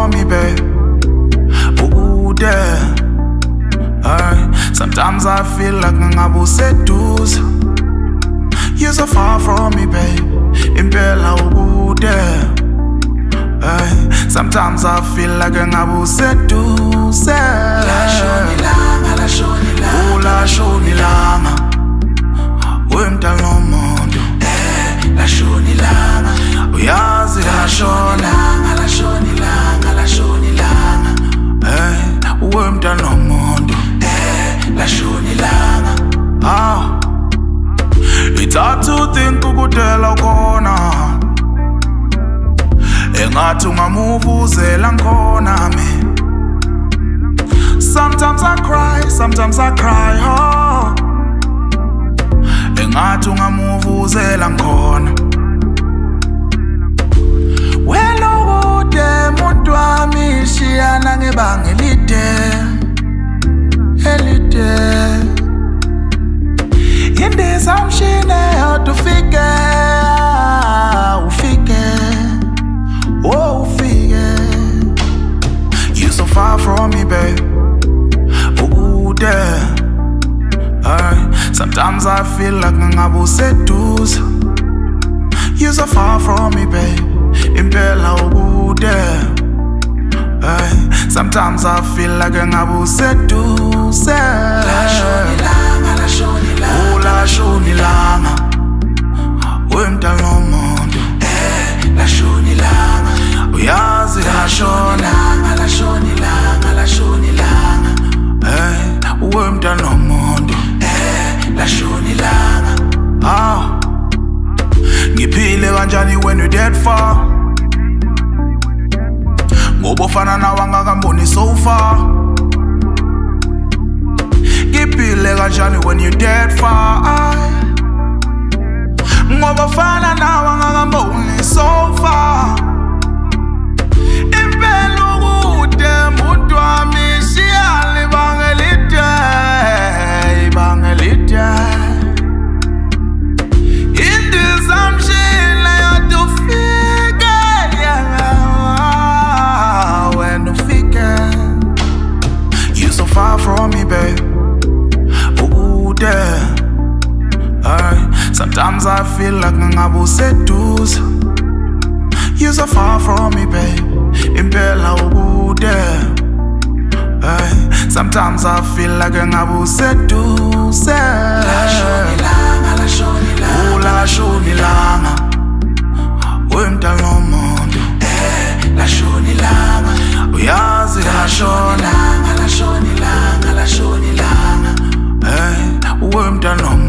from me, babe. Ooh, there. Sometimes I feel like ngabu seduce. You're so far from me, babe. Impela ooh, there. Sometimes I feel like ngabu seduce. La shonilanga, la shonilanga. Ooh, la shonilanga. Wemta no mondo. La shonilanga. Uyazi la shonilanga, la shonilanga, la shonilanga. Wemta no mondo. La shonilanga. It's hard to think ukudela khona. Engathi ungamuvuzela khona me. Sometimes I cry, oh. Engathi ungamuvuzela khona. Welo kude muntu wami shiyana ngebanga elide. Indizamshine yodwa ufike. You so far from me, babe. Ooh, there. Sometimes I feel like ngabu seduce. You so far from me, babe. Impela ooh, there. Sometimes I feel like ngabu seduce. La shonilanga, la shonilanga. Ooh, la shonilanga. Wemta no mondo. La shonilanga. Uyazi la shonilanga, la shonilanga, la shonilanga. Wemta no mondo. La shonilanga. Ngiphile kanjani when you dead far? Ngoba ufana nawe angakamboni so far. Ngiphile kanjani when you dead far? Ngoba ufana nawe angakamboni so far. Impela ukude muntu wami shiyale ibanga elide. Indizamshile yodwa ufike, when ufike. You so far from me, babe. Ooh, there. Sometimes I feel like ngabu seduce. You so far from me, babe. Impela ooh, there. Sometimes I feel like ngabu seduce. La shonilanga, la shonilanga. Ooh, la shonilanga. Wemta no mondo. La shonilanga. Uyazi la shonilanga, la shonilanga, la shonilanga. Wemta no mondo.